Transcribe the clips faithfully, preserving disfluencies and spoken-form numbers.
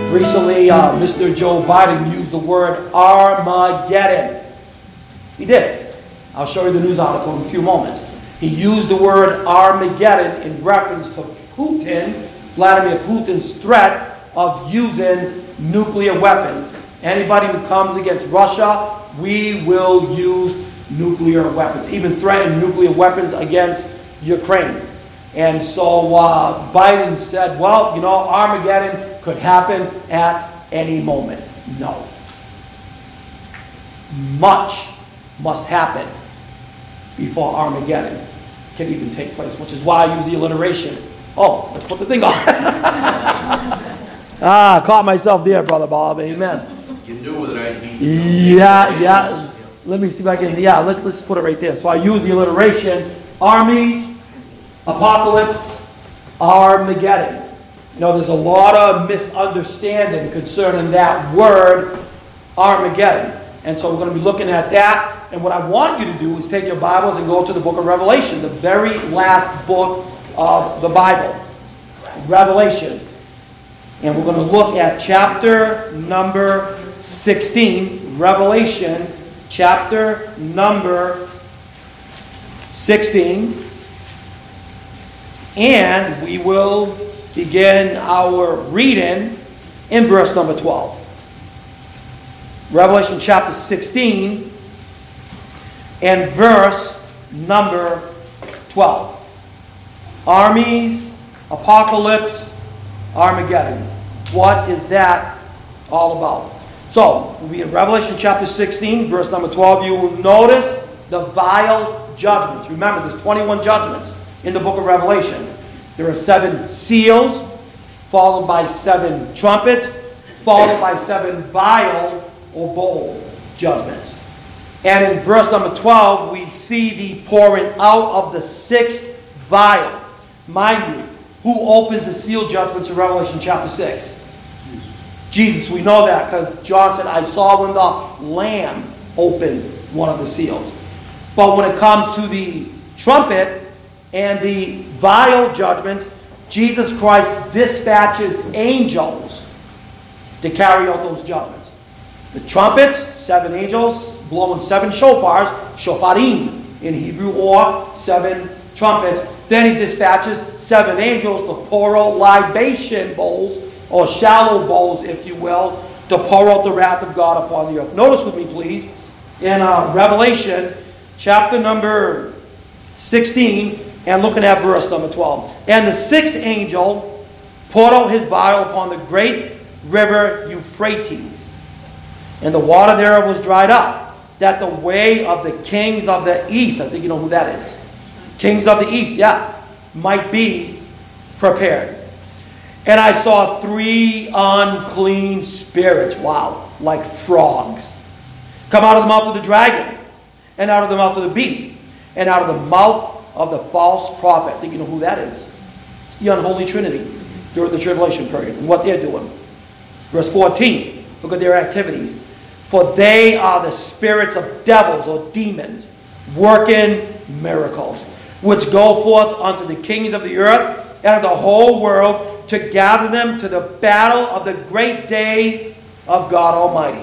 Recently, uh, Mister Joe Biden used the word Armageddon. He did. I'll show you the news article in a few moments. He used the word Armageddon in reference to Putin, Vladimir Putin's threat of using nuclear weapons. Anybody who comes against Russia, we will use nuclear weapons. Even threaten nuclear weapons against Ukraine. And so uh, Biden said, well, you know, Armageddon could happen at any moment. No. Much must happen before Armageddon can even take place, which is why I use the alliteration. Oh, let's put the thing on. ah, caught myself there, Brother Bob. Amen. You knew what I mean. Yeah, yeah. Let me see if I can, yeah, let's, let's put it right there. So I use the alliteration, armies, apocalypse, Armageddon. You know, there's a lot of misunderstanding concerning that word, Armageddon. And so we're going to be looking at that. And what I want you to do is take your Bibles and go to the book of Revelation, the very last book of the Bible. Revelation. And we're going to look at chapter number sixteen. Revelation, chapter number sixteen. And we will begin our reading in verse number twelve. Revelation chapter sixteen and verse number twelve. Armies, apocalypse, Armageddon. What is that all about? So, we'll be in Revelation chapter sixteen, verse number twelve. You will notice the vial judgments. Remember, there's twenty-one judgments in the book of Revelation. There are seven seals, followed by seven trumpets, followed by seven vial or bowl judgments. And in verse number twelve, we see the pouring out of the sixth vial. Mind you, who opens the seal judgments in Revelation chapter six? Jesus, we know that because John said, I saw when the Lamb opened one of the seals. But when it comes to the trumpet and the vial judgment, Jesus Christ dispatches angels to carry out those judgments. The trumpets, seven angels blowing seven shofars, shofarim in Hebrew, or seven trumpets. Then he dispatches seven angels to pour out libation bowls, or shallow bowls, if you will, to pour out the wrath of God upon the earth. Notice with me, please, in uh, Revelation chapter number sixteen, and looking at verse number twelve. And the sixth angel poured out his vial upon the great river Euphrates, and the water thereof was dried up, that the way of the kings of the east, I think you know who that is, kings of the east, yeah, might be prepared. And I saw three unclean spirits, wow, like frogs, come out of the mouth of the dragon, and out of the mouth of the beast, and out of the mouth of the false prophet. I think you know who that is. It's the unholy trinity during the tribulation period and what they're doing. Verse fourteen, look at their activities. For they are the spirits of devils or demons, working miracles, which go forth unto the kings of the earth and of the whole world, to gather them to the battle of the great day of God Almighty.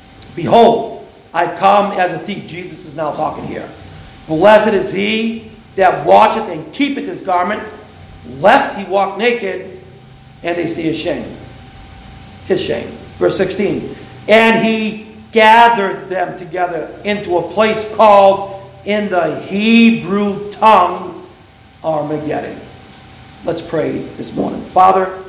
Behold, I come as a thief. Jesus is now talking here. Blessed is he that watcheth and keepeth his garment, lest he walk naked, and they see his shame. His shame. Verse sixteen. And he gathered them together into a place called in the Hebrew tongue Armageddon. Let's pray this morning. Father,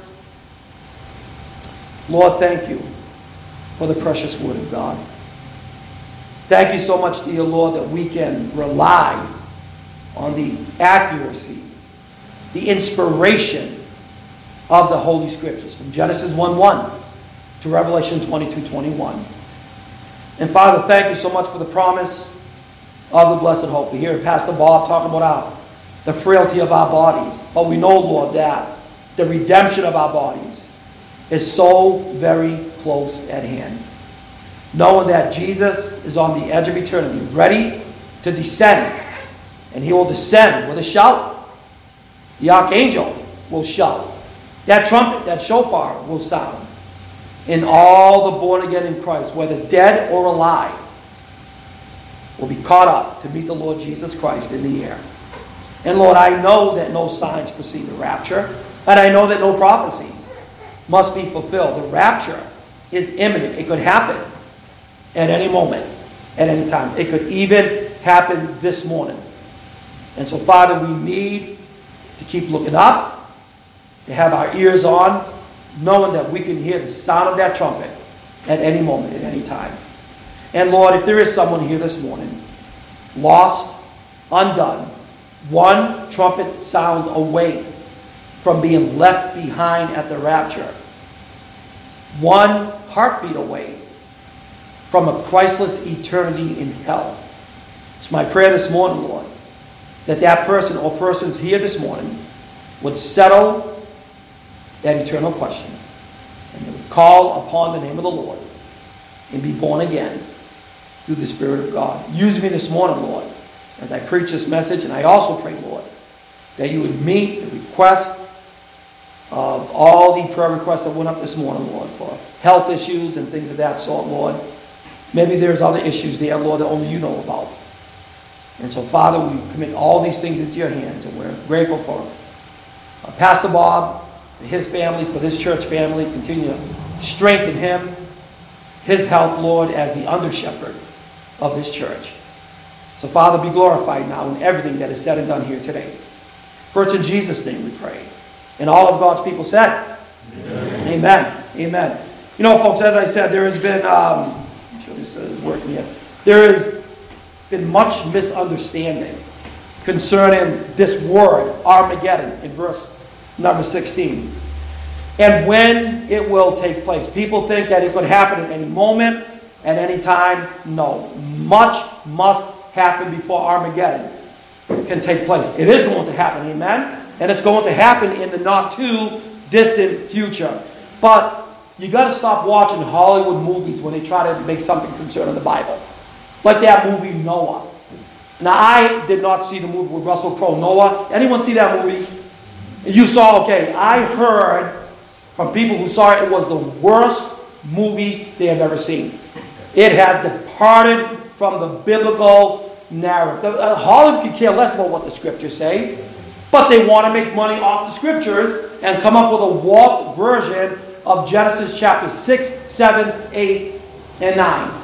Lord, thank you for the precious word of God. Thank you so much, dear Lord, that we can rely on the accuracy, the inspiration of the Holy Scriptures, from Genesis one one to Revelation twenty-two twenty-one. And Father, thank you so much for the promise of the blessed hope. We hear Pastor Bob talking about our, the frailty of our bodies. But we know, Lord, that the redemption of our bodies is so very close at hand. Knowing that Jesus is on the edge of eternity, ready to descend. And he will descend with a shout. The archangel will shout. That trumpet, that shofar will sound. And all the born again in Christ, whether dead or alive, will be caught up to meet the Lord Jesus Christ in the air. And Lord, I know that no signs precede the rapture, and I know that no prophecies must be fulfilled. The rapture is imminent. It could happen at any moment, at any time. It could even happen this morning. And so, Father, we need to keep looking up, to have our ears on, knowing that we can hear the sound of that trumpet at any moment, at any time. And Lord, if there is someone here this morning, lost, undone, one trumpet sound away from being left behind at the rapture, one heartbeat away from a Christless eternity in hell. It's my prayer this morning, Lord, that that person or persons here this morning would settle that eternal question, and they would call upon the name of the Lord and be born again through the Spirit of God. Use me this morning, Lord, as I preach this message, and I also pray, Lord, that you would meet the request of all the prayer requests that went up this morning, Lord, for health issues and things of that sort, Lord. Maybe there's other issues there, Lord, that only you know about. And so, Father, we commit all these things into your hands, and we're grateful for uh, Pastor Bob, for his family, for this church family. Continue to strengthen him, his health, Lord, as the under-shepherd of this church. So, Father, be glorified now in everything that is said and done here today. For it's in Jesus' name we pray. And all of God's people said, Amen. Amen. Amen. You know, folks, as I said, there has been, um, I'm sure this is working yet. There has been much misunderstanding concerning this word, Armageddon, in verse number sixteen. And when it will take place. People think that it could happen at any moment, at any time. No. Much must happen before Armageddon can take place. It is going to happen, amen? And it's going to happen in the not too distant future. But you got to stop watching Hollywood movies when they try to make something concerning the Bible. Like that movie Noah. Now, I did not see the movie with Russell Crowe, Noah. Anyone see that movie? You saw, okay, I heard from people who saw it, it was the worst movie they have ever seen. It had departed from the biblical narrative. The, uh, Hollywood could care less about what the scriptures say, but they want to make money off the scriptures and come up with a warped version of Genesis chapter six, seven, eight, and nine.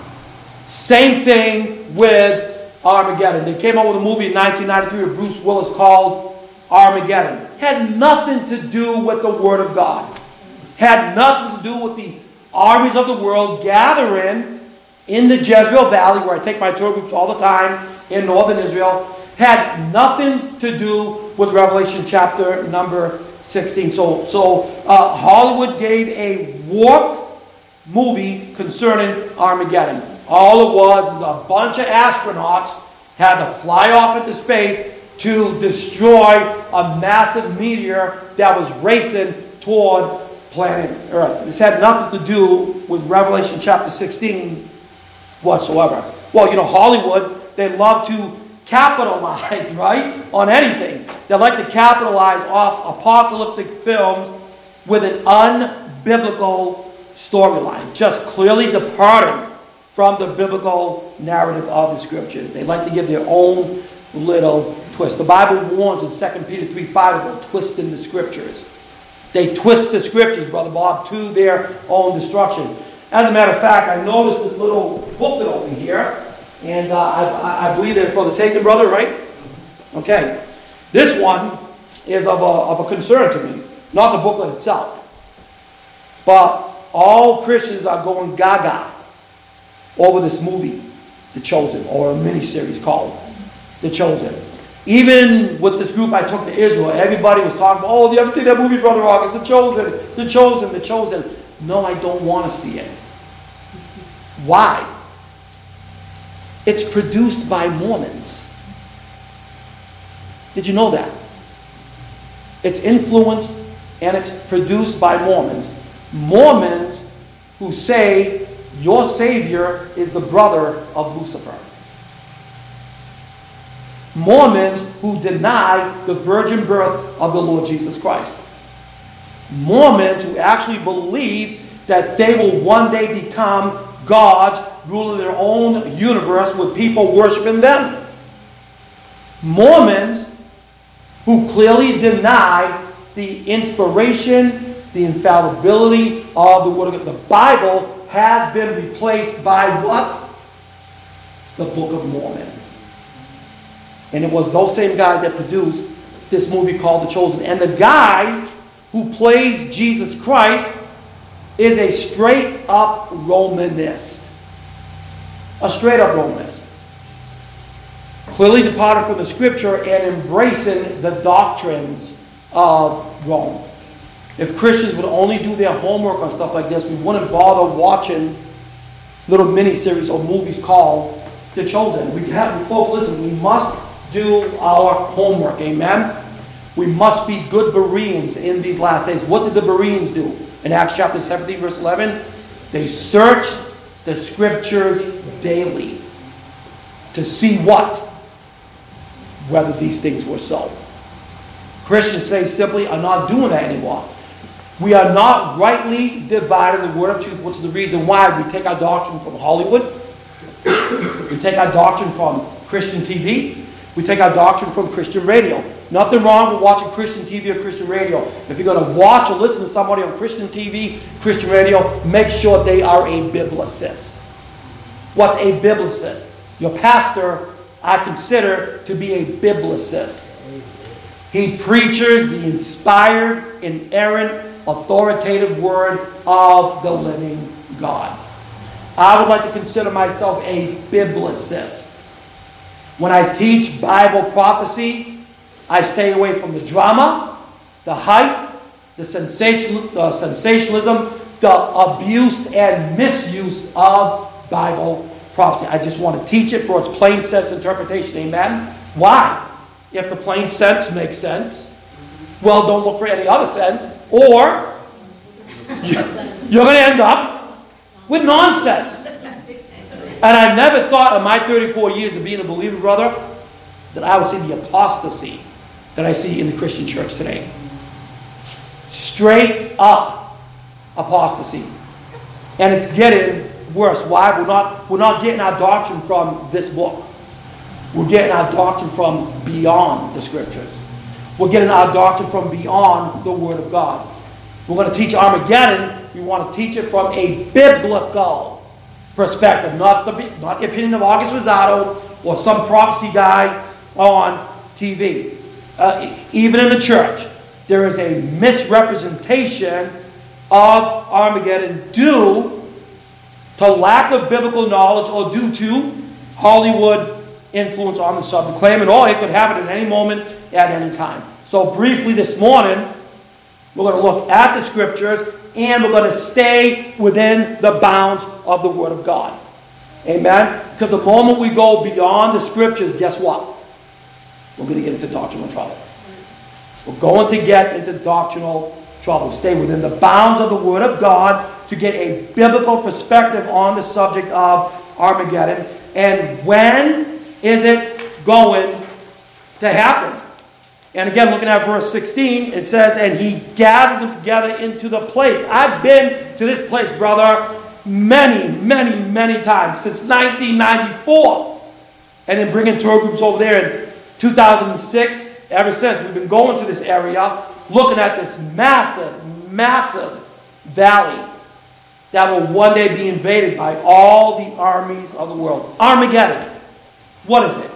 Same thing with Armageddon. They came out with a movie in nineteen ninety-three with Bruce Willis called Armageddon. Had nothing to do with the Word of God. Had nothing to do with the armies of the world gathering in the Jezreel Valley, where I take my tour groups all the time in northern Israel. Had nothing to do with Revelation chapter number sixteen. So, so uh, Hollywood gave a warped movie concerning Armageddon. All it was is a bunch of astronauts had to fly off into space to destroy a massive meteor that was racing toward planet Earth. This had nothing to do with Revelation chapter sixteen whatsoever. Well, you know, Hollywood, they love to capitalize, right, on anything. They like to capitalize off apocalyptic films with an unbiblical storyline, just clearly departing from the biblical narrative of the scriptures. They like to give their own little twist. The Bible warns in Second Peter three five about twisting the scriptures. They twist the scriptures, Brother Bob, to their own destruction. As a matter of fact, I noticed this little booklet over here, and uh, I, I believe it's for the taking, brother, right? Okay. This one is of a, of a concern to me. Not the booklet itself. But all Christians are going gaga over this movie, The Chosen, or a mini-series called The Chosen. Even with this group I took to Israel, everybody was talking about, oh, you ever see that movie, Brother August? The Chosen, The Chosen, The Chosen. No, I don't want to see it. Why? It's produced by Mormons. Did you know that? It's influenced and it's produced by Mormons. Mormons who say your Savior is the brother of Lucifer. Mormons who deny the virgin birth of the Lord Jesus Christ. Mormons who actually believe that they will one day become gods, ruling their own universe with people worshiping them. Mormons, who clearly deny the inspiration, the infallibility of the Word of God. The Bible has been replaced by what? The Book of Mormon. And it was those same guys that produced this movie called The Chosen. And the guy who plays Jesus Christ is a straight-up Romanist. A straight-up Romanist. Clearly departed from the Scripture and embracing the doctrines of Rome. If Christians would only do their homework on stuff like this, we wouldn't bother watching little mini-series or movies called The Chosen. We have, folks, listen, we must do our homework, amen? We must be good Bereans in these last days. What did the Bereans do? In Acts chapter seventeen, verse eleven, they searched the Scriptures daily to see what? Whether these things were so. Christians today simply are not doing that anymore. We are not rightly dividing the word of truth, which is the reason why we take our doctrine from Hollywood. We take our doctrine from Christian T V. We take our doctrine from Christian radio. Nothing wrong with watching Christian T V or Christian radio. If you're going to watch or listen to somebody on Christian T V, Christian radio, make sure they are a biblicist. What's a biblicist? Your pastor, I consider to be a biblicist. He preaches the inspired, inerrant, authoritative word of the living God. I would like to consider myself a biblicist. When I teach Bible prophecy, I stay away from the drama, the hype, the sensation, the sensationalism, the abuse and misuse of Bible prophecy. I just want to teach it for its plain sense interpretation. Amen? Why? If the plain sense makes sense, well, don't look for any other sense, or you're going to end up with nonsense. And I never thought in my thirty-four years of being a believer, brother, that I would see the apostasy that I see in the Christian church today. Straight up apostasy. And it's getting worse. Why? We're not, we're not getting our doctrine from this book. We're getting our doctrine from beyond the Scriptures. We're getting our doctrine from beyond the Word of God. We're going to teach Armageddon. We want to teach it from a biblical perspective, not the, not the opinion of August Rosado or some prophecy guy on T V. Uh, even in the church, there is a misrepresentation of Armageddon due to lack of biblical knowledge or due to Hollywood influence on the subject, claiming, oh, it could happen at any moment, at any time. So briefly this morning, we're going to look at the Scriptures and we're going to stay within the bounds of the Word of God. Amen? Because the moment we go beyond the Scriptures, guess what? We're going to get into doctrinal trouble. We're going to get into doctrinal trouble. Stay within the bounds of the Word of God to get a biblical perspective on the subject of Armageddon. And when is it going to happen? And again, looking at verse sixteen, it says, and he gathered them together into the place. I've been to this place, brother, many, many, many times since nineteen ninety-four. And then bringing tour groups over there in two thousand six. Ever since, we've been going to this area, looking at this massive, massive valley that will one day be invaded by all the armies of the world. Armageddon. What is it?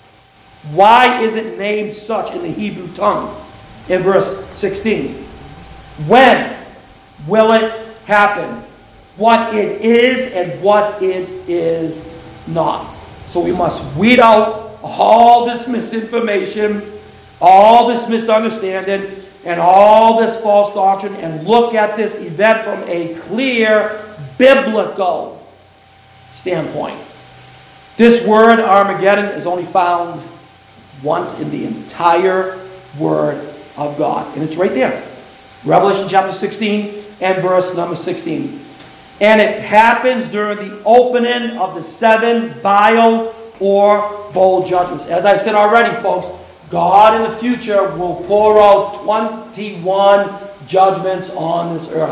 Why is it named such in the Hebrew tongue? In verse sixteen. When will it happen? What it is and what it is not. So we must weed out all this misinformation, all this misunderstanding, and all this false doctrine, and look at this event from a clear biblical standpoint. This word Armageddon is only found once in the entire Word of God. And it's right there. Revelation chapter sixteen and verse number sixteen. And it happens during the opening of the seven vial or bowl judgments. As I said already, folks, God in the future will pour out twenty-one judgments on this earth.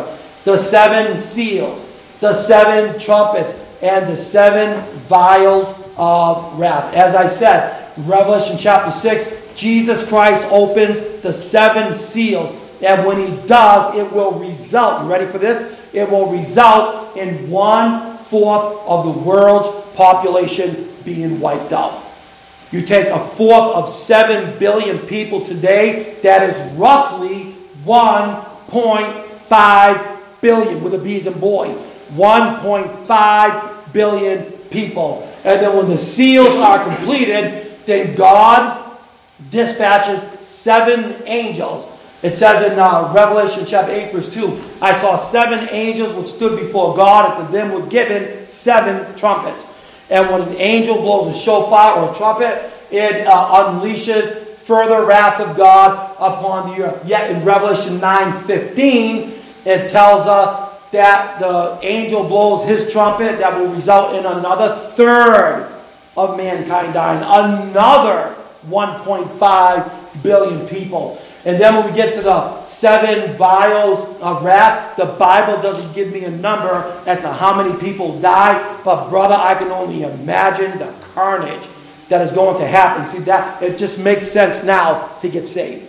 the seven seals, the seven trumpets, and the seven vials of wrath. As I said, Revelation chapter six, Jesus Christ opens the seven seals. And when he does, it will result, you ready for this? It will result in one-fourth of the world's population being wiped out. You take a fourth of seven billion people today, that is roughly one point five billion, with a B's and boy. one point five billion people. And then when the seals are completed, then God dispatches seven angels. It says in uh, Revelation chapter eight, verse two, I saw seven angels which stood before God, and to them were given seven trumpets. And when an angel blows a shofar or a trumpet, it uh, unleashes further wrath of God upon the earth. Yet in Revelation nine fifteen, it tells us that the angel blows his trumpet that will result in another third of mankind dying. Another one point five billion people. And then when we get to the seven vials of wrath, the Bible doesn't give me a number as to how many people die. But brother, I can only imagine the carnage that is going to happen. See, that it just makes sense now to get saved.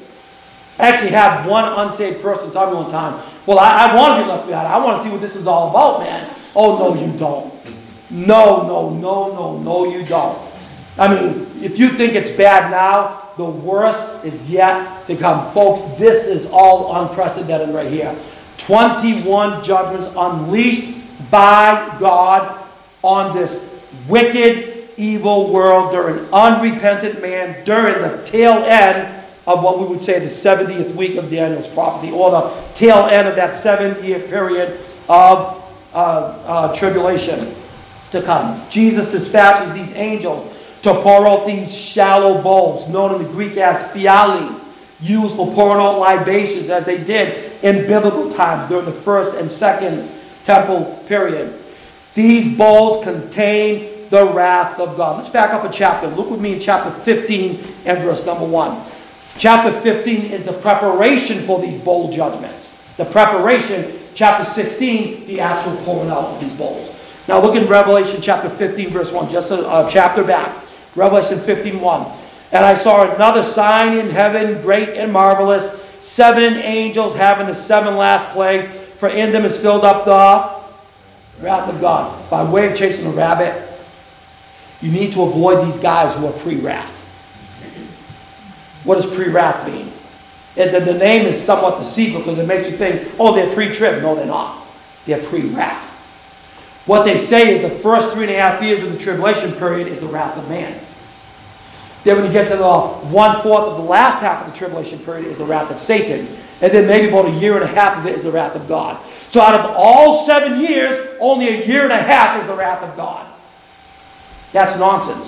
I actually had one unsaved person tell me one time, well, I, I want to be left behind. I want to see what this is all about, man. Oh, no, you don't. No, no, no, no, no, you don't. I mean, if you think it's bad now, the worst is yet to come. Folks, this is all unprecedented right here. twenty-one judgments unleashed by God on this wicked, evil world during unrepentant man, during the tail end of what we would say the seventieth week of Daniel's prophecy, or the tail end of that seven-year period of uh, uh, tribulation to come. Jesus dispatches these angels to pour out these shallow bowls, known in the Greek as phiali, used for pouring out libations, as they did in biblical times during the first and second temple period. These bowls contain the wrath of God. Let's back up a chapter. Look with me in chapter fifteen and verse number one. Chapter fifteen is the preparation for these bowl judgments. The preparation, chapter sixteen, the actual pouring out of these bowls. Now look in Revelation chapter fifteen, verse one, just a, a chapter back. Revelation fifteen, one. And I saw another sign in heaven, great and marvelous, seven angels having the seven last plagues, for in them is filled up the wrath of God. By way of chasing a rabbit, you need to avoid these guys who are pre-wrath. What does pre-wrath mean? It, the, the name is somewhat deceitful because it makes you think, oh, they're pre-trib. No, they're not. They're pre-wrath. What they say is the first three and a half years of the tribulation period is the wrath of man. Then when you get to the one-fourth of the last half of the tribulation period is the wrath of Satan. And then maybe about a year and a half of it is the wrath of God. So out of all seven years, only a year and a half is the wrath of God. That's nonsense.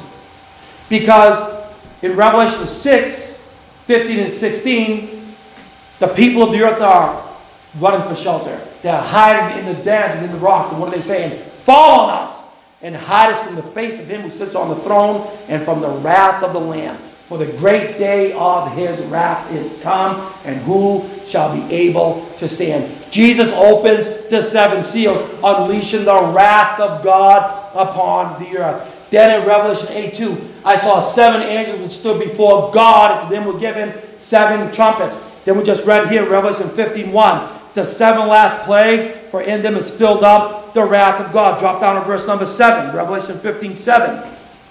Because in Revelation six, fifteen and sixteen, the people of the earth are running for shelter. They're hiding in the dens and in the rocks. And what are they saying? Fall on us and hide us from the face of him who sits on the throne and from the wrath of the Lamb. For the great day of his wrath is come, and who shall be able to stand? Jesus opens the seven seals, unleashing the wrath of God upon the earth. Then in Revelation eight two, I saw seven angels which stood before God, and to them were given seven trumpets. Then we just read here, Revelation fifteen one, the seven last plagues, for in them is filled up the wrath of God. Drop down to verse number seven, Revelation fifteen seven.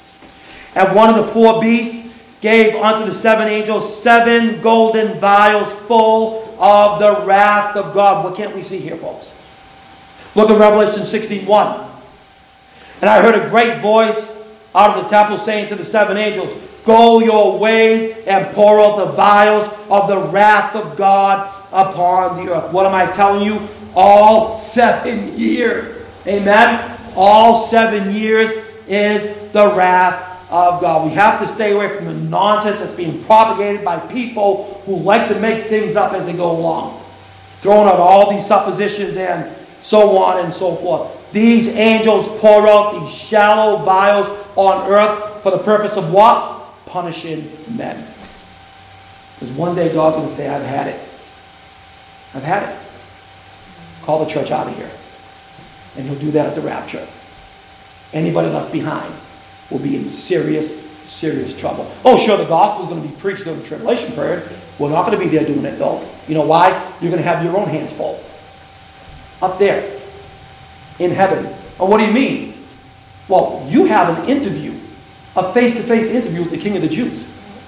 And one of the four beasts gave unto the seven angels seven golden vials full of the wrath of God. What can't we see here, folks? Look at Revelation sixteen one. And I heard a great voice out of the temple saying to the seven angels, go your ways and pour out the vials of the wrath of God upon the earth. What am I telling you? All seven years. Amen? All seven years is the wrath of God. We have to stay away from the nonsense that's being propagated by people who like to make things up as they go along. Throwing out all these suppositions and so on and so forth. These angels pour out these shallow vials on earth for the purpose of what? Punishing men. Because one day God's going to say, I've had it. I've had it. call the church out of here. And he'll do that at the rapture. Anybody left behind will be in serious, serious trouble. Oh, sure, the gospel is going to be preached during the tribulation period. We're not going to be there doing it, though. You know why? You're going to have your own hands full. Up there. In heaven. Oh, what do you mean? Well, you have an interview. A face-to-face interview with the King of the Jews.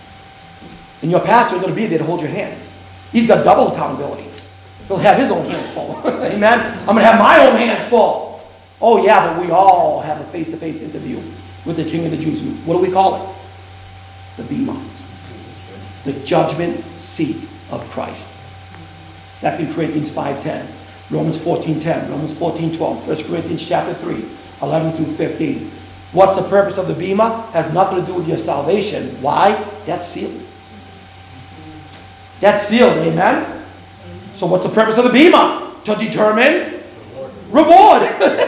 And your pastor is going to be there to hold your hand. He's got double accountability. He'll have his own hands full. Amen? I'm going to have my own hands full. Oh, yeah, but we all have a face-to-face interview with the King of the Jews. What do we call it? The Bema. The judgment seat of Christ. Second Corinthians five ten. Romans fourteen ten. Romans fourteen twelve. First Corinthians chapter three. eleven through fifteen. What's the purpose of the Bema? Has nothing to do with your salvation. Why? That's sealed. That's sealed. Amen? So what's the purpose of the Bema? To determine reward.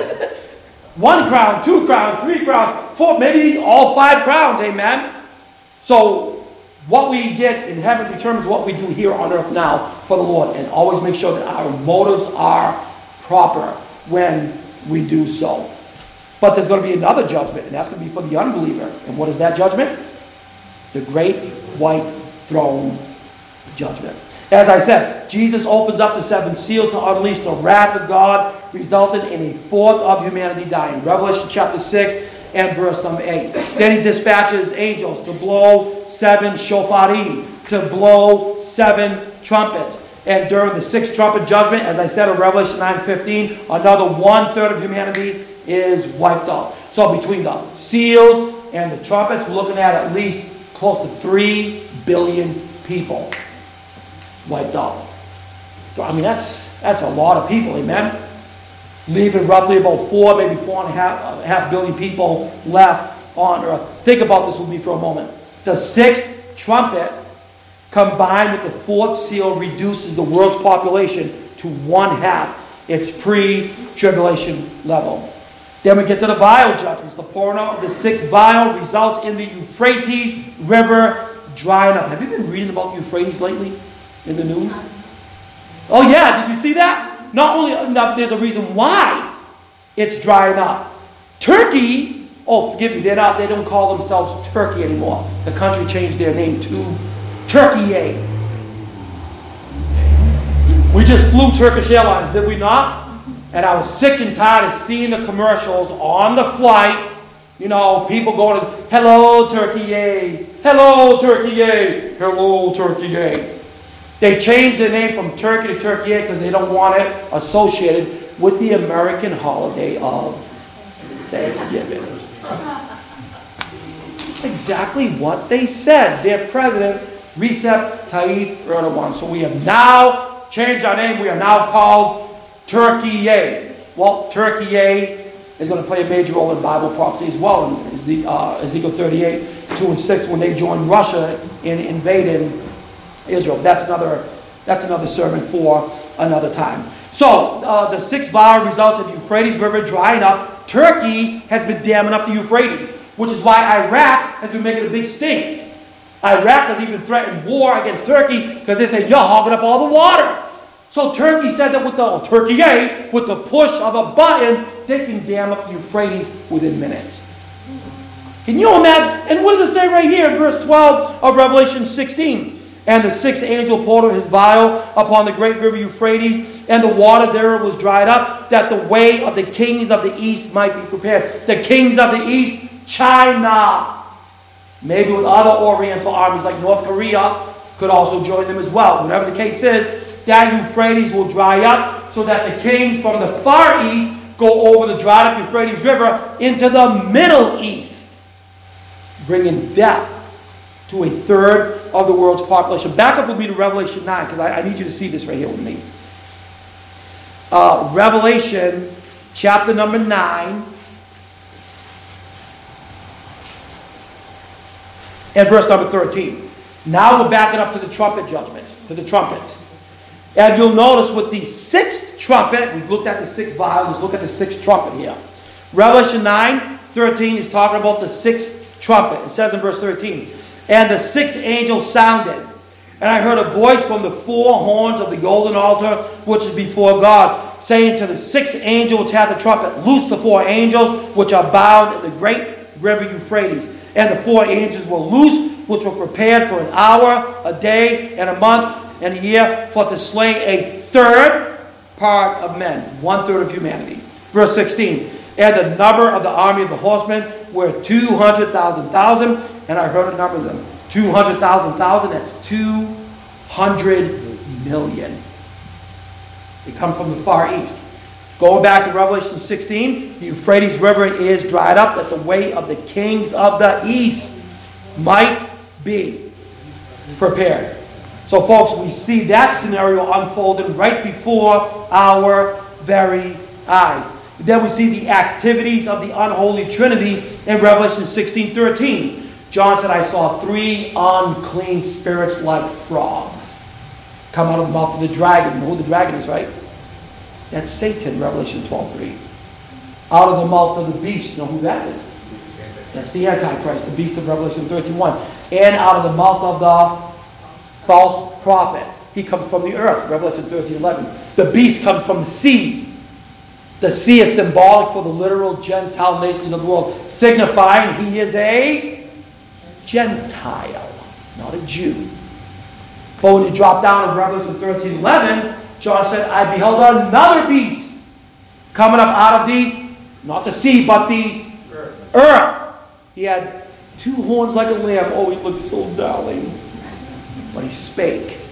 One crown, two crowns, three crowns, four, maybe all five crowns. Amen? So what we get in heaven determines what we do here on earth now for the Lord. And always make sure that our motives are proper when we do so. But there's going to be another judgment, and that's going to be for the unbeliever. And what is that judgment? The great white throne judgment. As I said, Jesus opens up the seven seals to unleash the wrath of God, resulting in a fourth of humanity dying. Revelation chapter six and verse number eight. Then he dispatches angels to blow seven shofarim, to blow seven trumpets. And during the sixth trumpet judgment, as I said in Revelation nine fifteen, another one-third of humanity is wiped out. So between the seals and the trumpets, we're looking at at least close to three billion people wiped out. So, I mean, that's that's a lot of people, amen? Leaving roughly about four, maybe four and a half, a half billion people left on earth. Think about this with me for a moment. The sixth trumpet, combined with the fourth seal, reduces the world's population to one half its pre-tribulation level. Then we get to the vial judgments. The pouring out of the sixth vial results in the Euphrates River drying up. Have you been reading about the Euphrates lately in the news? Oh yeah, did you see that? Not only, now, there's a reason why it's drying up. Turkey, oh forgive me, they're not, they don't call themselves Turkey anymore. The country changed their name to Turkey. We just flew Turkish Airlines, did we not? And I was sick and tired of seeing the commercials on the flight. You know, people going, hello, Turkey, hello, Turkey, hello, Turkey. They changed their name from Turkey to Turkey because they don't want it associated with the American holiday of Thanksgiving. Exactly what they said. Their president, Recep Tayyip Erdogan. So we have now changed our name. We are now called Turkey. Well, Turkey is going to play a major role in Bible prophecy as well. In uh, Ezekiel thirty-eight, two and six, when they joined Russia in invading Israel. That's another, that's another sermon for another time. So, uh, the sixth vial results in the Euphrates River drying up. Turkey has been damming up the Euphrates, which is why Iraq has been making a big stink. Iraq has even threatened war against Turkey because they say, you're hogging up all the water. So Turkey said that with the, oh, Turkey, eh, with the push of a button, they can dam up the Euphrates within minutes. Can you imagine? And what does it say right here in verse twelve of Revelation sixteen? And the sixth angel poured out his vial upon the great river Euphrates, and the water thereof was dried up, that the way of the kings of the east might be prepared. The kings of the east, China. Maybe with other oriental armies like North Korea could also join them as well. Whatever the case is, that Euphrates will dry up so that the kings from the far east go over the dried up Euphrates River into the Middle East, bringing death to a third of the world's population. Back up with me to Revelation nine, because I, I need you to see this right here with me. Uh, Revelation chapter number nine and verse number thirteen. Now we're backing up to the trumpet judgment, to the trumpets. And you'll notice with the sixth trumpet, we've looked at the sixth vial, let's look at the sixth trumpet here. Revelation nine thirteen is talking about the sixth trumpet. It says in verse thirteen, and the sixth angel sounded, and I heard a voice from the four horns of the golden altar which is before God, saying to the sixth angel which hath the trumpet, loose the four angels which are bound in the great river Euphrates. And the four angels were loose, which were prepared for an hour, a day, and a month, and a year, for to slay a third part of men, one third of humanity. Verse sixteen, and the number of the army of the horsemen were two hundred thousand thousand, and I heard a number of them. two hundred thousand thousand, that's two hundred million. They come from the far east. Going back to Revelation sixteen, the Euphrates River is dried up, that the way of the kings of the east might be prepared. So folks, we see that scenario unfolding right before our very eyes. Then we see the activities of the unholy Trinity in Revelation sixteen thirteen. John said, I saw three unclean spirits like frogs come out of the mouth of the dragon. You know who the dragon is, right? That's Satan, Revelation twelve three. Out of the mouth of the beast. You know who that is? That's the Antichrist, the beast of Revelation thirteen one. And out of the mouth of the false prophet. He comes from the earth, Revelation thirteen eleven. The beast comes from the sea. The sea is symbolic for the literal Gentile nations of the world, signifying he is a Gentile, not a Jew. But when you drop down to Revelation thirteen eleven, John said, I beheld another beast coming up out of the, not the sea, but the earth. earth. He had two horns like a lamb. Oh, he looked so darling. But he spake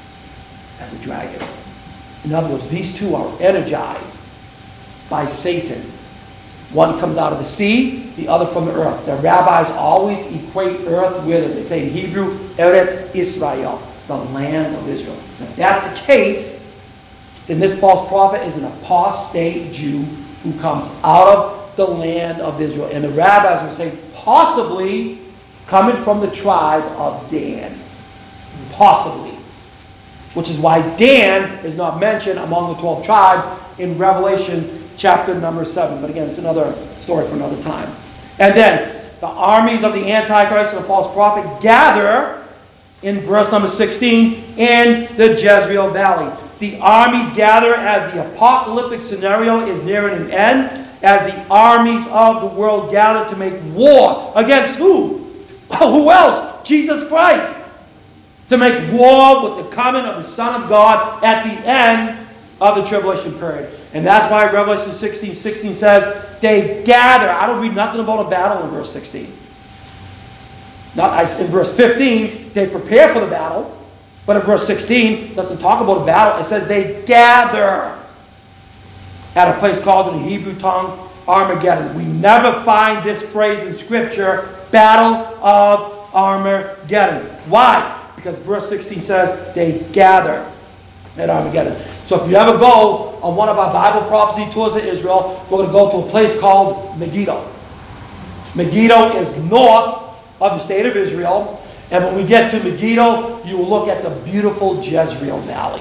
as a dragon. In other words, these two are energized by Satan. One comes out of the sea, the other from the earth. The rabbis always equate earth with, as they say in Hebrew, Eretz Israel, the land of Israel. If that's the case, then this false prophet is an apostate Jew who comes out of the land of Israel. And the rabbis would say, possibly coming from the tribe of Dan. Possibly. Which is why Dan is not mentioned among the twelve tribes in Revelation chapter number seven. But again, it's another story for another time. And then the armies of the Antichrist and the false prophet gather in verse number sixteen in the Jezreel Valley. The armies gather as the apocalyptic scenario is nearing an end, as the armies of the world gather to make war against who? Who else? Jesus Christ. To make war with the coming of the Son of God at the end of the tribulation period. And that's why Revelation sixteen sixteen says, they gather. I don't read nothing about a battle in verse sixteen. Now, in verse fifteen, they prepare for the battle. But in verse sixteen, it doesn't talk about a battle. It says they gather at a place called in the Hebrew tongue, Armageddon. We never find this phrase in Scripture, Battle of Armageddon. Why? Because verse sixteen says they gather at Armageddon. So if you ever go on one of our Bible prophecy tours to Israel, we're going to go to a place called Megiddo. Megiddo is north of the state of Israel. And when we get to Megiddo, you will look at the beautiful Jezreel Valley.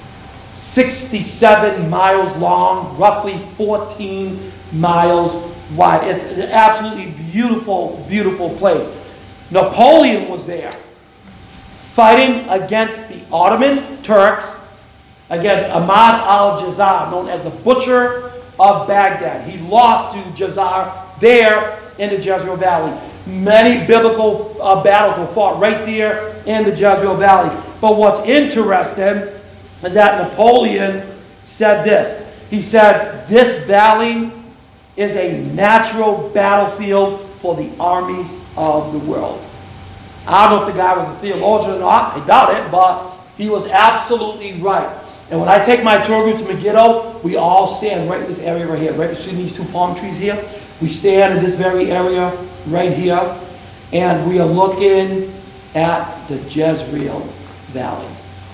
sixty-seven miles long, roughly fourteen miles wide. It's an absolutely beautiful, beautiful place. Napoleon was there, fighting against the Ottoman Turks, against Ahmad al-Jazar, known as the Butcher of Baghdad. He lost to Jazar there in the Jezreel Valley. Many biblical uh, battles were fought right there in the Jezreel Valley. But what's interesting is that Napoleon said this. He said, this valley is a natural battlefield for the armies of the world. I don't know if the guy was a theologian or not. I doubt it, but he was absolutely right. And when I take my tour group to Megiddo, we all stand right in this area right here, right between these two palm trees here. We stand in this very area right here, and we are looking at the Jezreel Valley.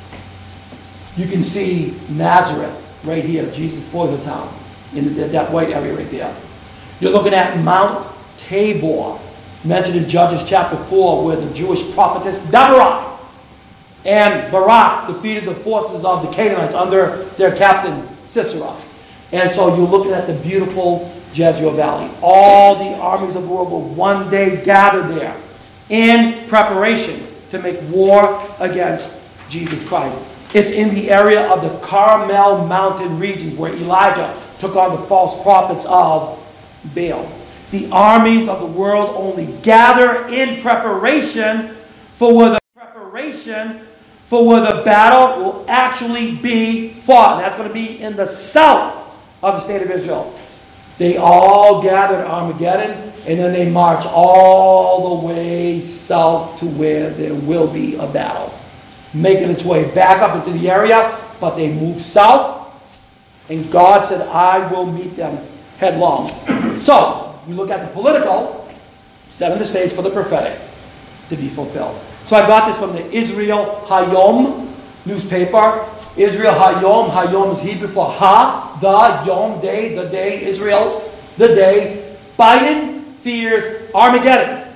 You can see Nazareth right here, Jesus' boyhood town, in the, that white area right there. You're looking at Mount Tabor, mentioned in Judges chapter four, where the Jewish prophetess Deborah and Barak defeated the forces of the Canaanites under their captain Sisera. And so you're looking at the beautiful Jezreel Valley. All the armies of the world will one day gather there in preparation to make war against Jesus Christ. It's in the area of the Carmel Mountain regions where Elijah took on the false prophets of Baal. The armies of the world only gather in preparation for where the preparation for where the battle will actually be fought. And that's going to be in the south of the state of Israel. They all gather at Armageddon, and then they march all the way south to where there will be a battle, making its way back up into the area, but they move south, and God said, I will meet them headlong. So, we look at the political, setting the stage for the prophetic to be fulfilled. So I got this from the Israel Hayom newspaper. Israel Hayom. Hayom is Hebrew for Ha, the, Yom, day, the day, Israel, the day. Biden fears Armageddon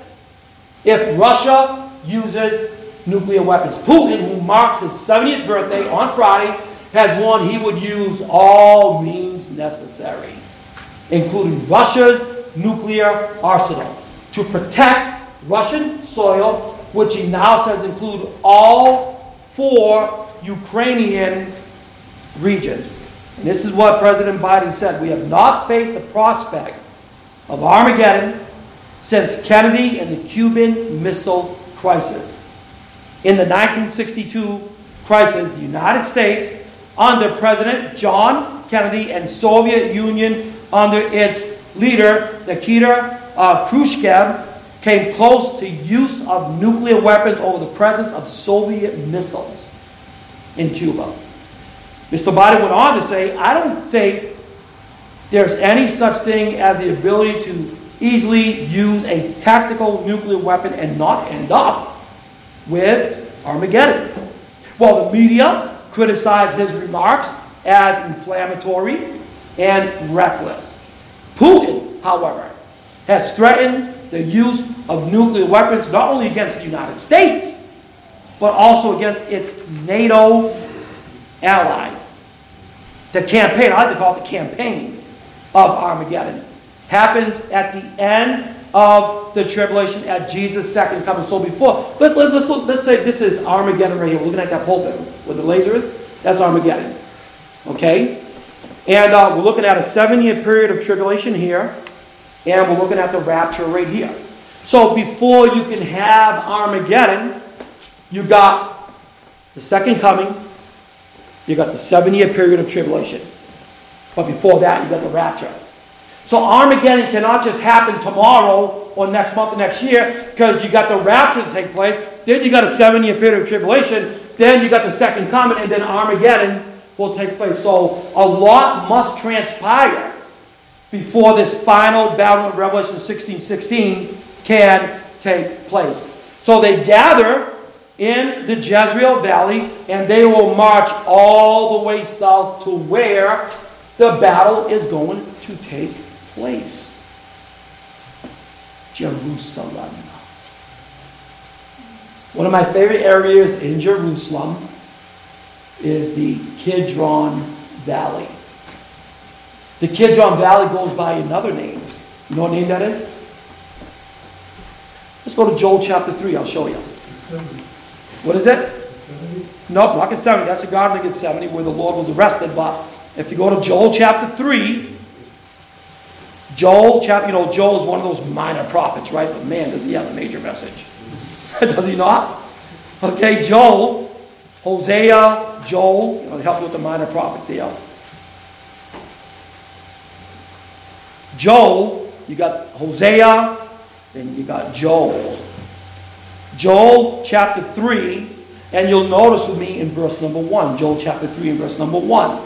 if Russia uses nuclear weapons. Putin, who marks his seventieth birthday on Friday, has warned he would use all means necessary, including Russia's nuclear arsenal, to protect Russian soil, which he now says include all four Ukrainian regions. And this is what President Biden said. We have not faced the prospect of Armageddon since Kennedy and the Cuban Missile Crisis. In the nineteen sixty-two crisis, the United States, under President John Kennedy and Soviet Union under its leader, Nikita uh, Khrushchev, came close to use of nuclear weapons over the presence of Soviet missiles in Cuba. Mister Biden went on to say, I don't think there's any such thing as the ability to easily use a tactical nuclear weapon and not end up with Armageddon. Well, the media criticized his remarks as inflammatory and reckless. Putin, however, has threatened the use of nuclear weapons not only against the United States, but also against its NATO allies. The campaign, I like to call it the campaign of Armageddon, happens at the end of the tribulation at Jesus' second coming. So before, let, let, let's, look, let's say this is Armageddon right here. We're looking at that pulpit where the laser is. That's Armageddon. Okay? And uh, we're looking at a seven-year period of tribulation here. And we're looking at the rapture right here. So before you can have Armageddon, you got the second coming, you got the seven-year period of tribulation. But before that, you got the rapture. So Armageddon cannot just happen tomorrow or next month or next year, because you got the rapture to take place, then you got a seven-year period of tribulation, then you got the second coming, and then Armageddon will take place. So a lot must transpire before this final battle of Revelation sixteen sixteen can take place. So they gather in the Jezreel Valley, and they will march all the way south to where the battle is going to take place. Jerusalem. One of my favorite areas in Jerusalem is the Kidron Valley. The Kidron Valley goes by another name. You know what name that is? Let's go to Joel chapter three. I'll show you. What is it? seventy. Nope, not Gethsemane. That's a garden of Gethsemane where the Lord was arrested. But if you go to Joel chapter three, Joel chapter, you know, Joel is one of those minor prophets, right? But man, does he have a major message. Does he not? Okay, Joel, Hosea, Joel. I'll help you with the minor prophets there. Joel, you got Hosea, then you got Joel. Joel chapter three, and you'll notice with me in verse number one. Joel chapter three and verse number one.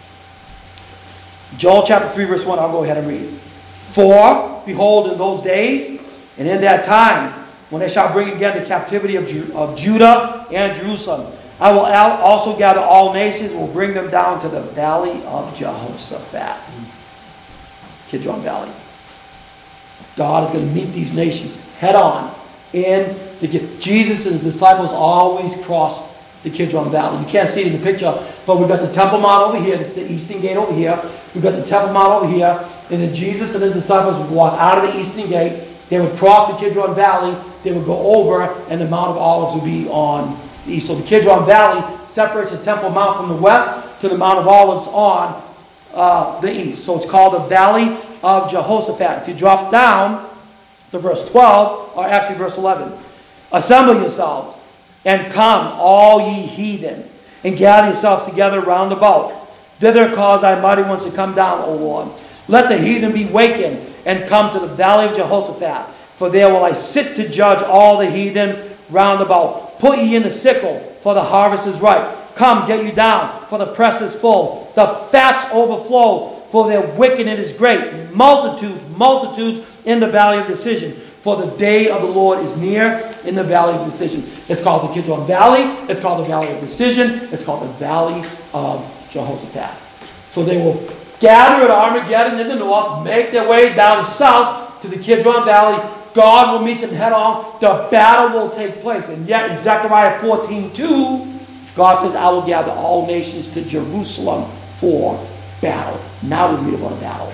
Joel chapter three, verse one, I'll go ahead and read. For, behold, in those days, and in that time, when they shall bring again the captivity of, Ju- of Judah and Jerusalem, I will al- also gather all nations, will bring them down to the valley of Jehoshaphat. Kidron Valley. God is going to meet these nations head on. And Jesus and his disciples always crossed the Kidron Valley. You can't see it in the picture, but we've got the Temple Mount over here. It's the Eastern Gate over here. We've got the Temple Mount over here. And then Jesus and his disciples would walk out of the Eastern Gate. They would cross the Kidron Valley. They would go over, and the Mount of Olives would be on the east. So the Kidron Valley separates the Temple Mount from the west to the Mount of Olives on uh, the east. So it's called the Valley of Jehoshaphat. If you drop down to verse twelve, or actually verse eleven, assemble yourselves and come, all ye heathen, and gather yourselves together round about. Thither cause thy mighty ones to come down, O Lord. Let the heathen be wakened and come to the valley of Jehoshaphat. For there will I sit to judge all the heathen round about. Put ye in the sickle, for the harvest is ripe. Come, get you down, for the press is full. The fats overflow, for their wickedness is great. Multitudes, multitudes in the valley of decision. For the day of the Lord is near in the valley of decision. It's called the Kidron Valley. It's called the valley of decision. It's called the valley of Jehoshaphat. So they will gather at Armageddon in the north, make their way down south to the Kidron Valley. God will meet them head on. The battle will take place. And yet in Zechariah fourteen two, God says, I will gather all nations to Jerusalem for battle. Now we read about a battle.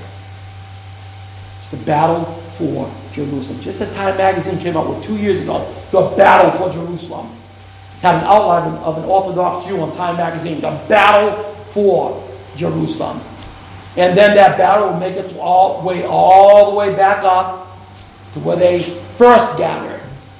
It's the battle for Jerusalem. Just as Time Magazine came out with two years ago, the battle for Jerusalem. Had an outline of an Orthodox Jew on Time Magazine, the battle for Jerusalem. And then that battle will make its all, way all the way back up to where they first gathered,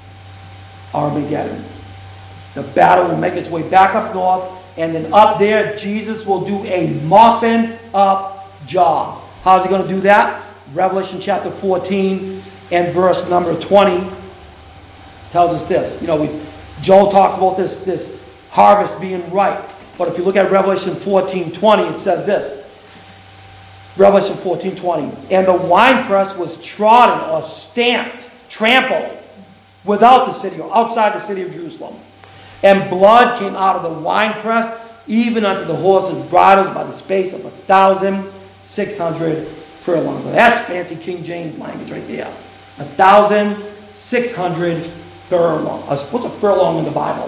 Armageddon. The battle will make its way back up north, and then up there, Jesus will do a muffin up job. How's he going to do that? Revelation chapter fourteen and verse number twenty tells us this. You know, we, Joel talks about this, this harvest being ripe. But if you look at Revelation fourteen twenty, it says this. Revelation fourteen twenty. And the winepress was trodden or stamped, trampled, without the city or outside the city of Jerusalem. And blood came out of the winepress, even unto the horses' bridles by the space of a thousand six hundred furlongs. Now that's fancy King James language right there. A thousand six hundred furlongs. What's a furlong in the Bible?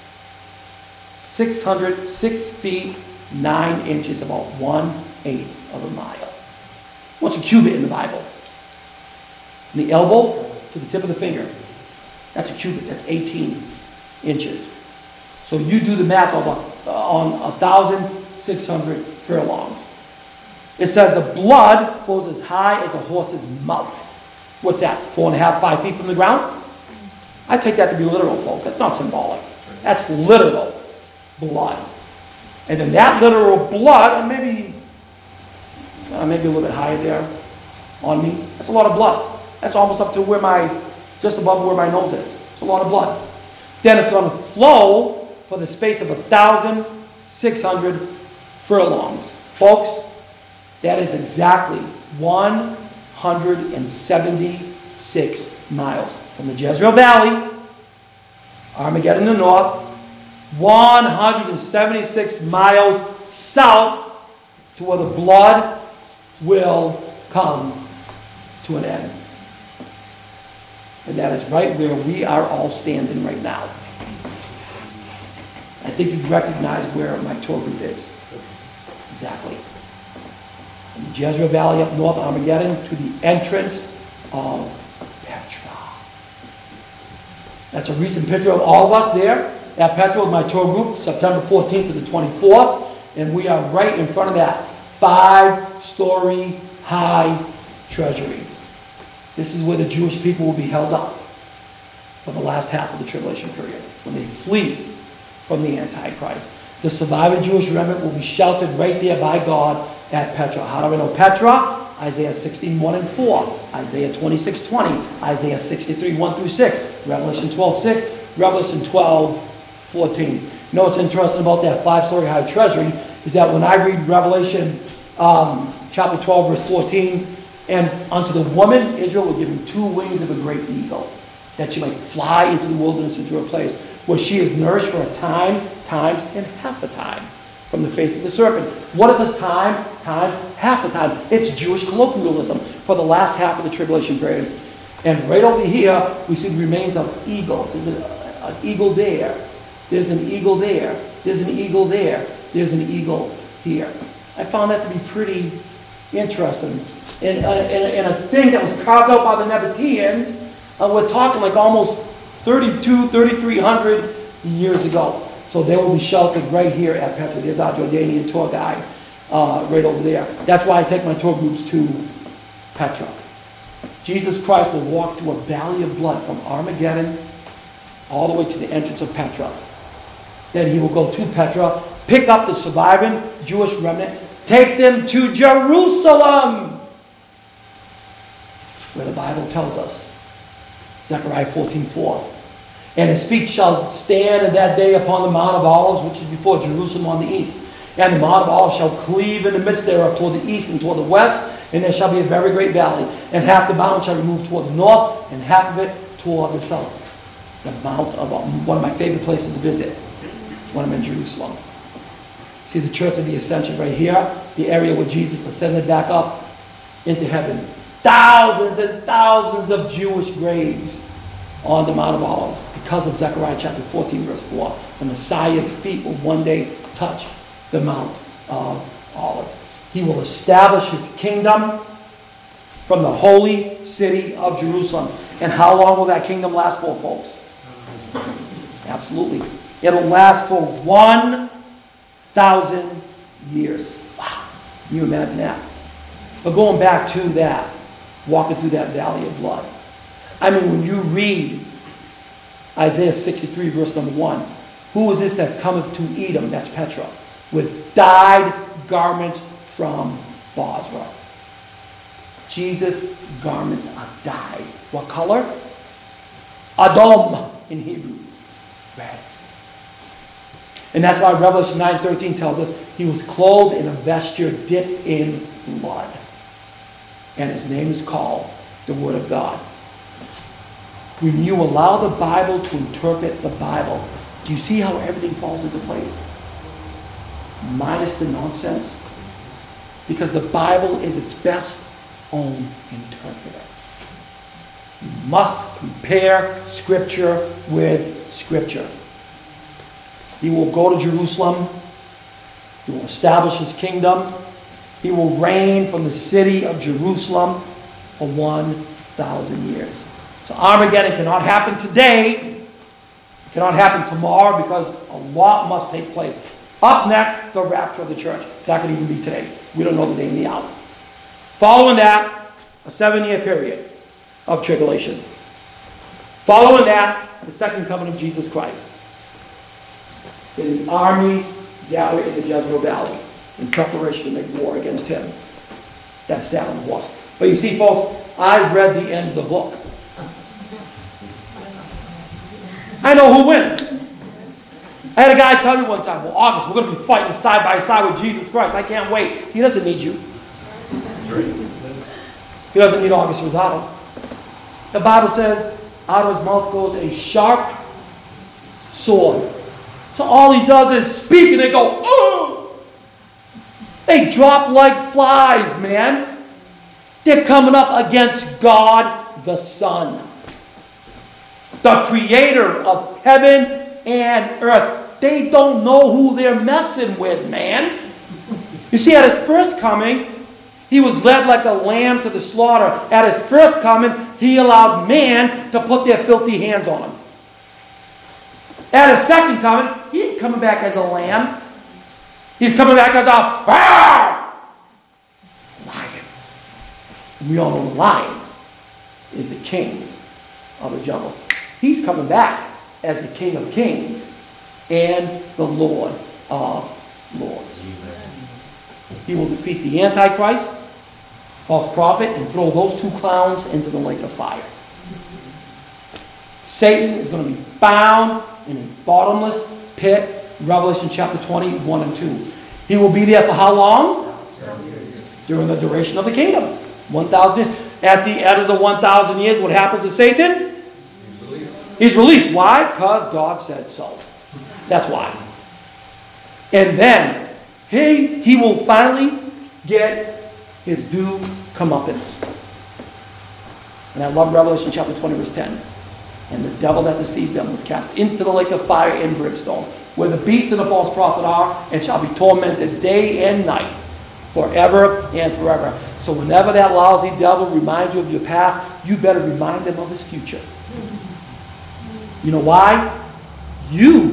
Six hundred, six feet, nine inches, about one eighth of a mile. What's a cubit in the Bible? From the elbow to the tip of the finger. That's a cubit. That's eighteen inches. So you do the math on on one thousand six hundred furlongs. It says the blood flows as high as a horse's mouth. What's that? Four and a half, five feet from the ground? I take that to be literal, folks. That's not symbolic. That's literal blood. And then that literal blood, and maybe, uh, maybe a little bit higher there on me. That's a lot of blood. That's almost up to where my, just above where my nose is. It's a lot of blood. Then it's going to flow for the space of one thousand six hundred furlongs. Folks, that is exactly one hundred seventy-six miles from the Jezreel Valley, Armageddon in the north, one hundred seventy-six miles south to where the blood will come to an end. And that is right where we are all standing right now. I think you recognize where my tour group is. Exactly. From the Jezreel Valley up north, Armageddon, to the entrance of Petra. That's a recent picture of all of us there at Petra with my tour group, September fourteenth to the twenty-fourth. And we are right in front of that five-story high treasury. This is where the Jewish people will be held up for the last half of the tribulation period, when they flee from the Antichrist. The surviving Jewish remnant will be sheltered right there by God at Petra. How do we know Petra? Isaiah sixteen, one and four, Isaiah twenty-six, twenty, Isaiah sixty-three, one through six, Revelation twelve, six, Revelation twelve, fourteen. You know what's interesting about that five-story high treasury is that when I read Revelation um, chapter twelve, verse fourteen, and unto the woman Israel will give him two wings of a great eagle, that she might fly into the wilderness into a place where she is nourished for a time, times, and half a time from the face of the serpent. What is a time, times, half a time? It's Jewish colloquialism for the last half of the tribulation period. And right over here, we see the remains of eagles. There's an, an eagle there. There's an eagle there. There's an eagle there. There's an eagle here. I found that to be pretty interesting. And, uh, and, and a thing that was carved out by the Nabateans, uh, we're talking like almost thirty-two, thirty-three hundred years ago. So they will be sheltered right here at Petra. There's our Jordanian tour guide uh, right over there. That's why I take my tour groups to Petra. Jesus Christ will walk through a valley of blood from Armageddon all the way to the entrance of Petra. Then he will go to Petra, pick up the surviving Jewish remnant, take them to Jerusalem, where the Bible tells us, Zechariah fourteen four, and his feet shall stand in that day upon the Mount of Olives, which is before Jerusalem on the east. And the Mount of Olives shall cleave in the midst thereof toward the east and toward the west, and there shall be a very great valley. And half the mountain shall remove toward the north, and half of it toward the south. The Mount of Olives, one of my favorite places to visit when I'm in Jerusalem. See the Church of the Ascension right here, the area where Jesus ascended back up into heaven. Thousands and thousands of Jewish graves on the Mount of Olives because of Zechariah chapter fourteen verse four. The Messiah's feet will one day touch the Mount of Olives. He will establish his kingdom from the holy city of Jerusalem. And how long will that kingdom last for, folks? Absolutely. It'll last for one thousand years. Wow. Can you imagine that? But going back to that, walking through that valley of blood. I mean, when you read Isaiah sixty-three, verse number one, who is this that cometh to Edom, that's Petra, with dyed garments from Bozrah? Jesus' garments are dyed. What color? Adom in Hebrew. Red. And that's why Revelation nine thirteen tells us he was clothed in a vesture dipped in blood. And his name is called the Word of God. When you allow the Bible to interpret the Bible, do you see how everything falls into place? Minus the nonsense. Because the Bible is its best own interpreter. You must compare Scripture with Scripture. He will go to Jerusalem. He will establish his kingdom. He will reign from the city of Jerusalem for one thousand years. So Armageddon cannot happen today. It cannot happen tomorrow because a lot must take place. Up next, the rapture of the church. That could even be today. We don't know the day and the hour. Following that, a seven-year period of tribulation. Following that, the second coming of Jesus Christ. And the armies gather in the Jezreel Valley in preparation to make war against him. That's sat on the horse. But you see, folks, I read the end of the book. I know who wins. I had a guy tell me one time, well, August, we're going to be fighting side by side with Jesus Christ. I can't wait. He doesn't need you. He doesn't need August Rosado. The Bible says, out of his mouth goes a sharp sword. So all he does is speak and they go, oh! They drop like flies, man. They're coming up against God the Son, the creator of heaven and earth. They don't know who they're messing with, man. You see, at his first coming, he was led like a lamb to the slaughter. At his first coming, he allowed man to put their filthy hands on him. At his second coming, he ain't coming back as a lamb. He's coming back as a ah! lion. We all know the lion is the king of the jungle. He's coming back as the King of Kings and the Lord of Lords. He will defeat the Antichrist, false prophet, and throw those two clowns into the lake of fire. Satan is going to be bound in a bottomless pit, Revelation chapter twenty, one and two. He will be there for how long? During the duration of the kingdom. one thousand years. At the end of the one thousand years, what happens to Satan? He's released. He's released. Why? Because God said so. That's why. And then, he, he will finally get his due comeuppance. And I love Revelation chapter twenty, verse ten. And the devil that deceived them was cast into the lake of fire and brimstone, where the beast and the false prophet are, and shall be tormented day and night, forever and forever. So whenever that lousy devil reminds you of your past, you better remind him of his future. You know why? You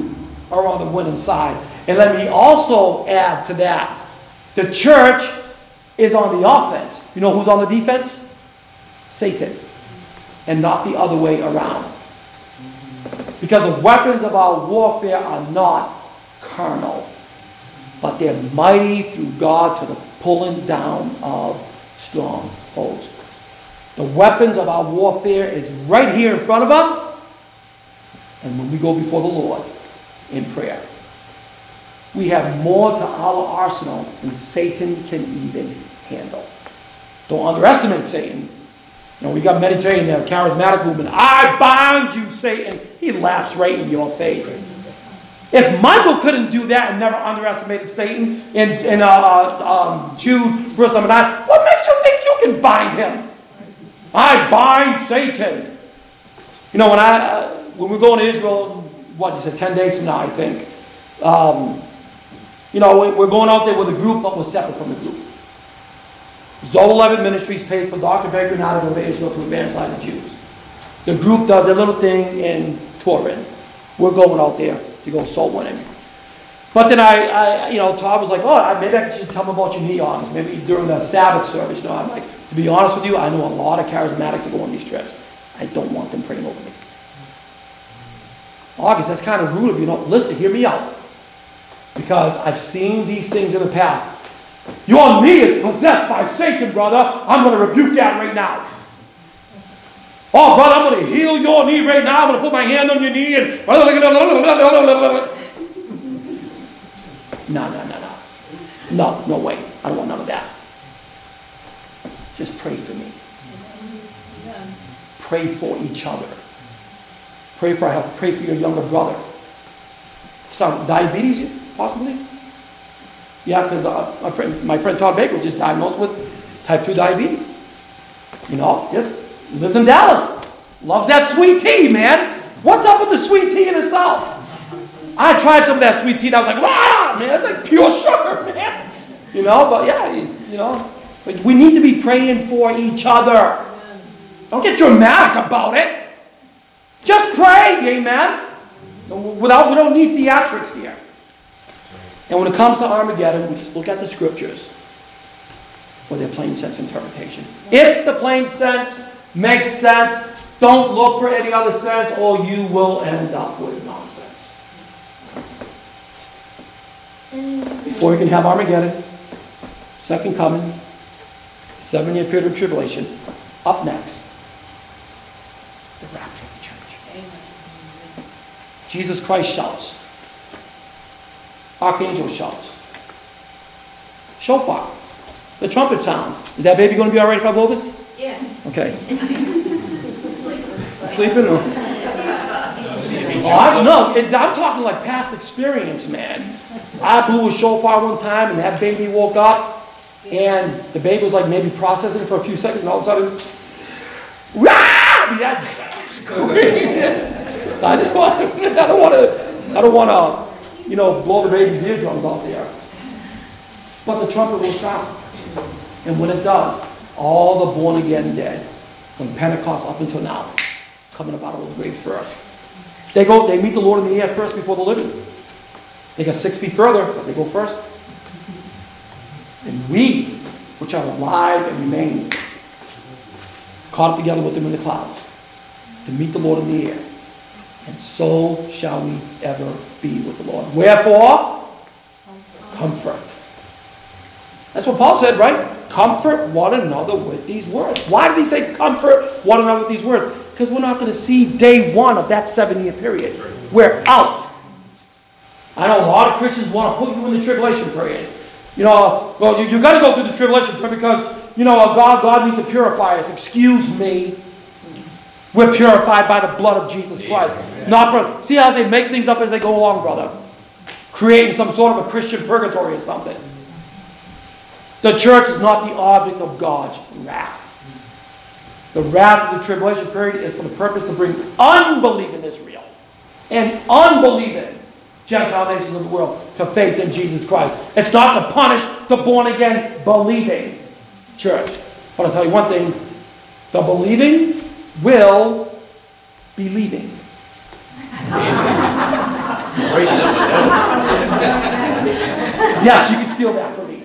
are on the winning side. And let me also add to that, the church is on the offense. You know who's on the defense? Satan. And not the other way around. Because the weapons of our warfare are not carnal, but they're mighty through God to the pulling down of strongholds. The weapons of our warfare is right here in front of us, and when we go before the Lord in prayer. We have more to our arsenal than Satan can even handle. Don't underestimate Satan. You know, we got Mediterranean there, charismatic movement. I bind you, Satan. He laughs right in your face. If Michael couldn't do that and never underestimated Satan in, in uh, uh, um, Jude, verse number nine, what makes you think you can bind him? I bind Satan. You know, when I uh, when we're going to Israel, what you said, ten days from now, I think. Um, you know, we're going out there with a group, but we're separate from the group. Zoe Levitt Ministries pays for Doctor Baker and I to go to Israel to evangelize the Jews. The group does a little thing in Turin. We're going out there to go soul winning. But then I, I you know, Todd was like, oh, maybe I should tell them about your neons. Maybe during the Sabbath service. You know, I'm like, to be honest with you, I know a lot of charismatics that go on these trips. I don't want them praying over me. August, that's kind of rude of you. No, listen, hear me out. Because I've seen these things in the past. Your knee is possessed by Satan, brother. I'm going to rebuke that right now. Oh, brother, I'm going to heal your knee right now. I'm going to put my hand on your knee and... No, no, no, no. No, no way. I don't want none of that. Just pray for me. Pray for each other. Pray for help. Pray for your younger brother. Some diabetes, possibly? Yeah, because uh, my friend, my friend Todd Baker was just diagnosed with type two diabetes. You know, just lives in Dallas. Loves that sweet tea, man. What's up with the sweet tea in the South? I tried some of that sweet tea and I was like, wow, man, that's like pure sugar, man. You know, but yeah, you, you know, but we need to be praying for each other. Don't get dramatic about it. Just pray, amen. Without, we don't need theatrics here. And when it comes to Armageddon, we just look at the scriptures for their plain sense interpretation. If the plain sense makes sense, don't look for any other sense or you will end up with nonsense. Before you can have Armageddon, second coming, seven-year period of tribulation, up next, the rapture of the church. Amen. Jesus Christ shouts. Archangel shouts. Shofar. The trumpet sounds. Is that baby going to be all right if I blow this? Yeah. Okay. Sleeping. Sleeping? Or? Oh, I, no, it, I'm talking like past experience, man. I blew a shofar one time and that baby woke up and the baby was like maybe processing for a few seconds and all of a sudden, rah! I mean, that screaming. I just want I don't want to, I don't want to, you know, blow the baby's eardrums out there. But the trumpet will sound. And when it does, all the born again dead, from Pentecost up until now, coming up out of those graves first. They go, they meet the Lord in the air first before the living. They go six feet further, but they go first. And we, which are alive and remain, caught up together with them in the clouds, to meet the Lord in the air. And so shall we ever be with the Lord. Wherefore? Comfort. That's what Paul said, right? Comfort one another with these words. Why did he say comfort one another with these words? Because we're not going to see day one of that seven-year period. We're out. I know a lot of Christians want to put you in the tribulation period. You know, well, you, you got to go through the tribulation period because, you know, God, God needs to purify us. Excuse me. We're purified by the blood of Jesus Christ. Amen. Not for, see how they make things up as they go along, brother. Creating some sort of a Christian purgatory or something. The church is not the object of God's wrath. The wrath of the tribulation period is for the purpose to bring unbelieving Israel and unbelieving Gentile nations of the world to faith in Jesus Christ. It's not to punish the born-again believing church. But I'll tell you one thing. The believing will be leaving. Yes, you can steal that from me.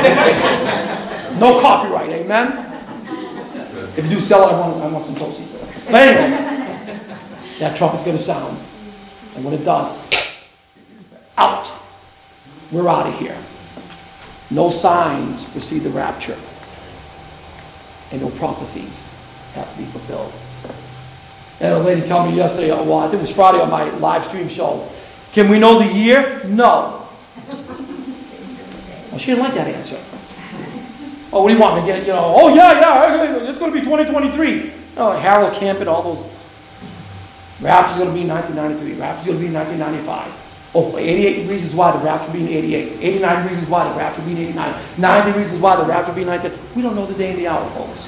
No copyright, amen? If you do sell it, I want, I want some proceeds. But anyway, that trumpet's going to sound. And when it does, out. We're out of here. No signs precede the rapture. And no prophecies have to be fulfilled. And a lady told me yesterday, well, I think it was Friday on my live stream show, can we know the year? No. Well, she didn't like that answer. Oh, what do you want me to get? You know, oh, yeah, yeah, it's going to be twenty twenty-three. Oh, Harold Camp and all those. Rapture's going to be in nineteen ninety-three. Rapture's going to be in nineteen ninety-five. Oh, eighty-eight reasons why the rapture will be in eighty-eight. eighty-nine reasons why the rapture will be in eighty-nine. ninety reasons why the rapture will be in ninety. We don't know the day and the hour, folks.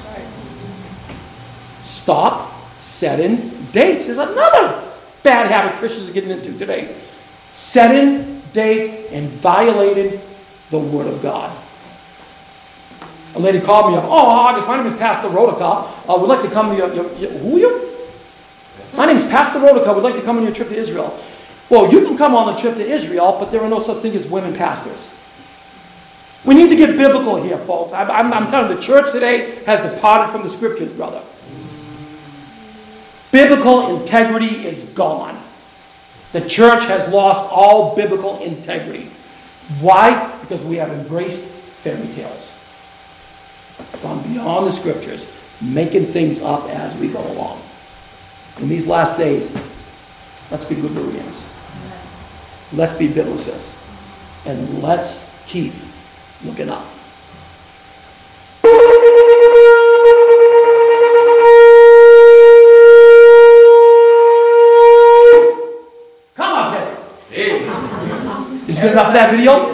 Stop setting dates. There's another bad habit Christians are getting into today. Setting dates and violating the Word of God. A lady called me up. Oh, August, my name is Pastor Rodica. Uh, we'd like to come to your, your, your... Who are you? My name is Pastor Rodica. We'd like to come on your trip to Israel. Well, you can come on the trip to Israel, but there are no such thing as women pastors. We need to get biblical here, folks. I'm, I'm, I'm telling you, the church today has departed from the Scriptures, brother. Biblical integrity is gone. The church has lost all biblical integrity. Why? Because we have embraced fairy tales. Gone beyond the Scriptures, making things up as we go along. In these last days, let's be good Bereans. Let's be biblicists. And let's keep looking up. Come on, Peter. Hey. Did you get enough of that video?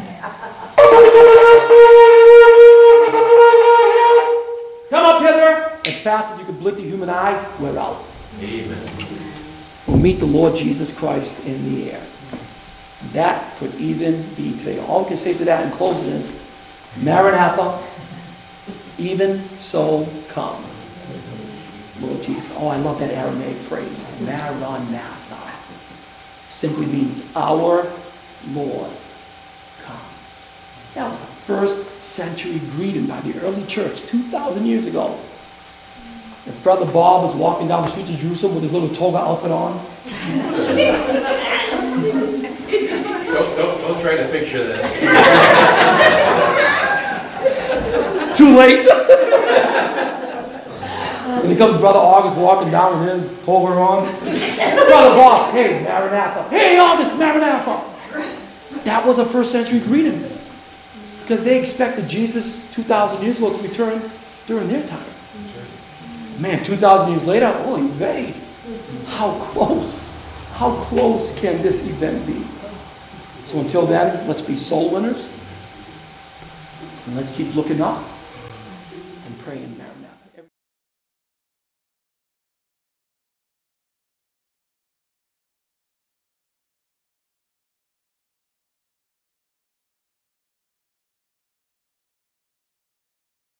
Come up hither. As fast as you can blink the human eye, we're out. Amen. We'll meet the Lord Jesus Christ in the air. That could even be today. All we can say to that in closing is, Maranatha, even so come. Lord Jesus. Oh, I love that Aramaic phrase. Maranatha. Simply means, our Lord, come. That was a first century greeting by the early church two thousand years ago. If Brother Bob was walking down the streets of Jerusalem with his little toga outfit on. don't, don't, don't try to picture that. Too late. When he comes Brother August walking down with his toga on. Brother Bob, hey, Maranatha. Hey, August, Maranatha. That was a first century greeting. Because they expected Jesus two thousand years ago to return during their time. Man, two thousand years later, oh, evade. How close? How close can this event be? So until then, let's be soul winners. And let's keep looking up and praying now.